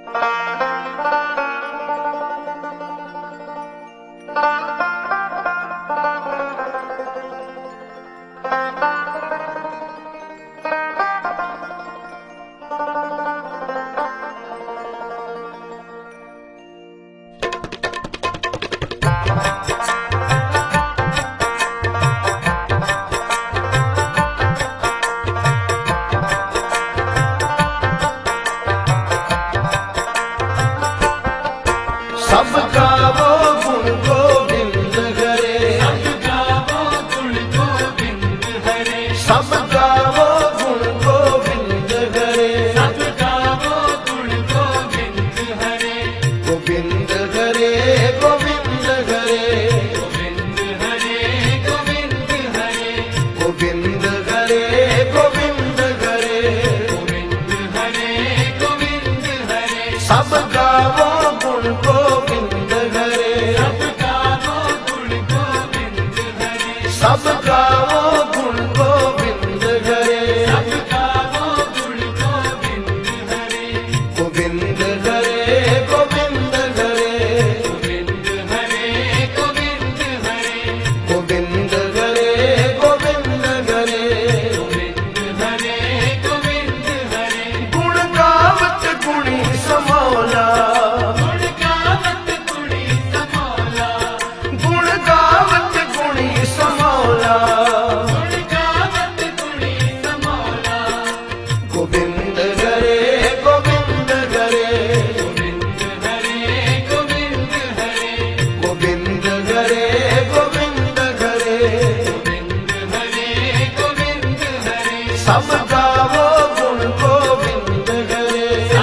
सबका वो गुण गोविंद हरे, सबका वो गुण गोविंद हरे, गोविंद हरे गोविंद हरे, गोविंद हरे गोविंद हरे, सबका वो गुण गोविंद हरे, सबका वो गुण गोविंद हरे, गोविंद हरे गोविंद हरे, गोविंद हरे गोविंद हरे, गुण गावत गुणी समौला, गुण गावत गुणी समौला, गोविंद हरे गोविंद हरे, गोविंद हरे गोविंद हरे, सबका वो गुण गोविंद हरे,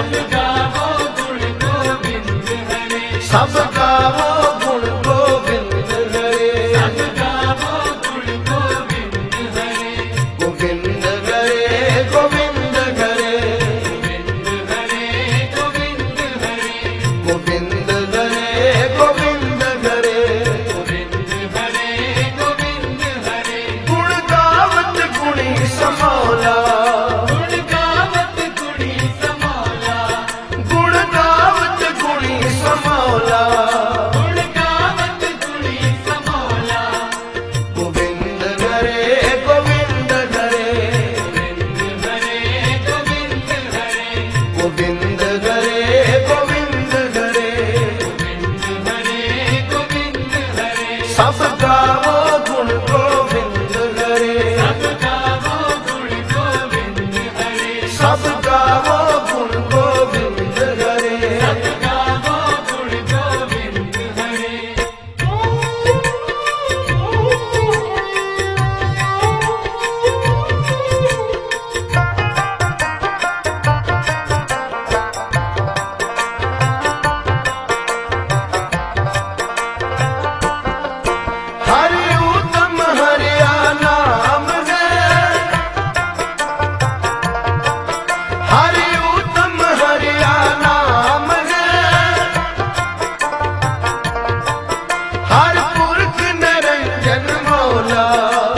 सबका वो गुण गोविंद हरे, गोविंद हरे गोविंद हरे, गोविंद हरे गोविंद हरे, गुण गावत गुणी समौला, गुण गावत गुणी समौला, गोविंद हरे गोविंद हरे, गोविंद हरे गोविंद हरे, सबका वो गुण गोविंद हरे, सबका वो गुण गोविंद हरे, हरि उत्तम हरिया नाम है, हरि उत्तम हरिया नाम है, हर पुरख निरंजन मौला,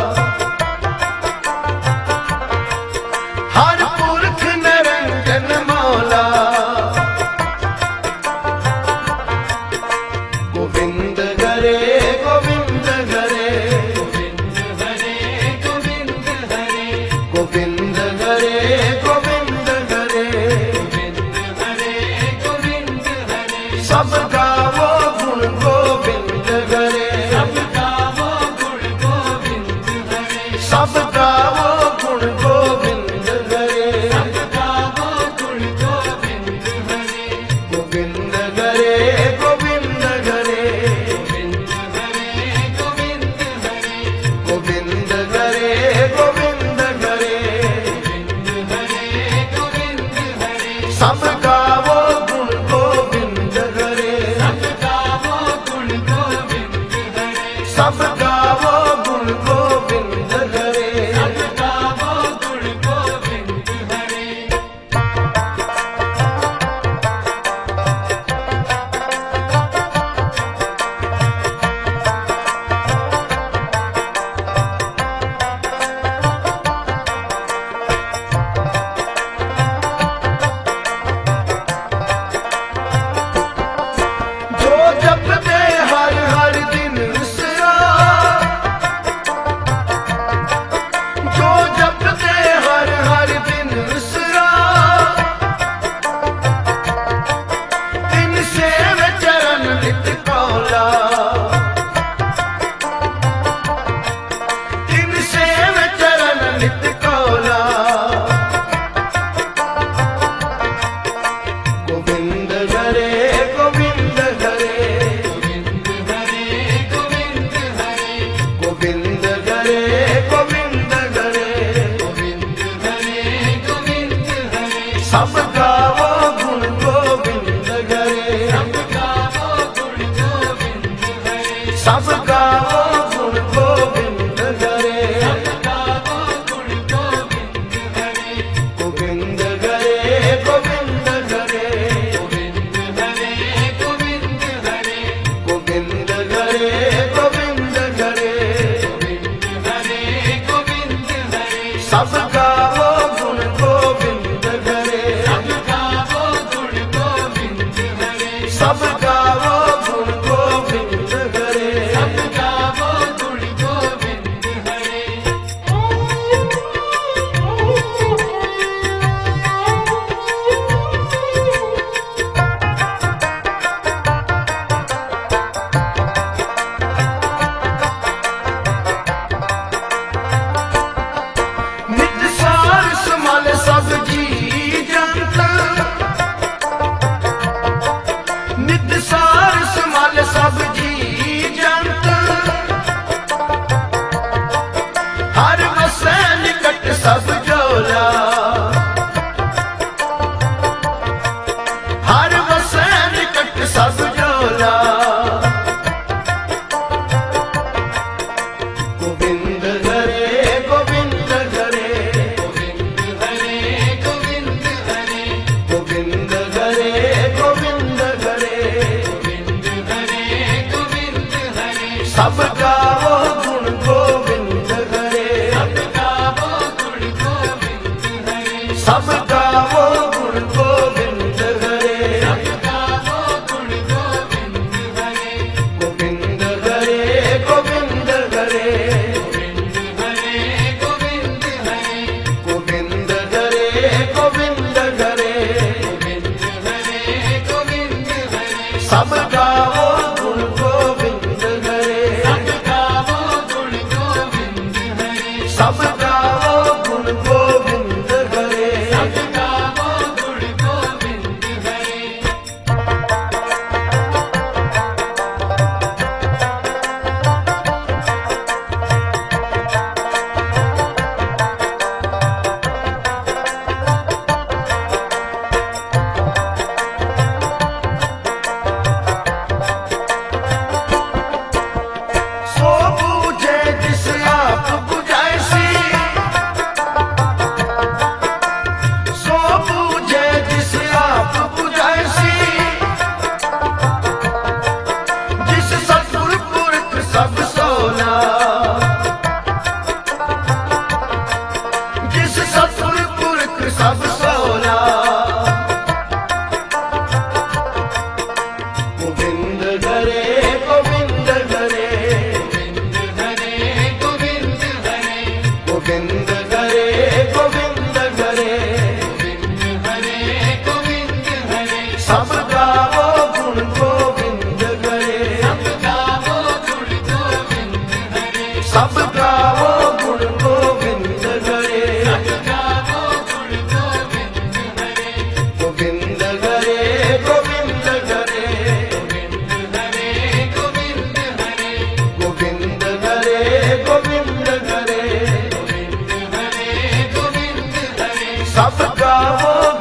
हर पुरख निरंजन मौला, गोविंद हरे गोविंद हरे, गोविंद हरे गोविंद हरे, सबका वो गुण गोविंद हरे, सबका वो गुण गोविंद हरे, गोविंद हरे गोविंद हरे, गोविंद हरे गोविंद हरे, सबका वो गुण गोविंद हरे, सबका वो गुण गोविंद हरे, सब गावो गुण गोविंद हरे सब गावो गुण गोविंद हरे सब गावो गुण गोविंद हरे गोविंद हरे गोविंद हरे गोविंद हरे गोविंद हरे गोविंद हरे गोविंद हरे सब गावो गुण गोविंद हरे सब गावो गुण गोविंद हरे नित सार समाल सब जी जंत नित सार समाल सब जी जंत हर वसै निकट सब जोला हर वसै निकट सब जोला गोविंद हरे गोविंद हरे गोविंद हरे गोविंद हरे गोविंद हरे सब गावो गुण गोविंद हरे सब गावो गुण गोविंद हरे गोविंद हरे गोविंद हरे गोविंद हरे गोविंद हरे सब गावो गुण गोविंद हरे सब गावो गुण गोविंद हरे सो बूझे जिस आप बुझाइसी सो बूझे जिस आप बुझाइसी जिस सतगुर पुरख सब सोना जिस सतगुर पुरख सब सोना गोविंद हरे गोविंद हरे गोविंद हरे गोविंद हरे सब गावो गुण गोविंद हरे सब गावो गुण गोविंद हरे गोविंद हरे गोविंद हरे गोविंद हरे गोविंद हरे सब गावो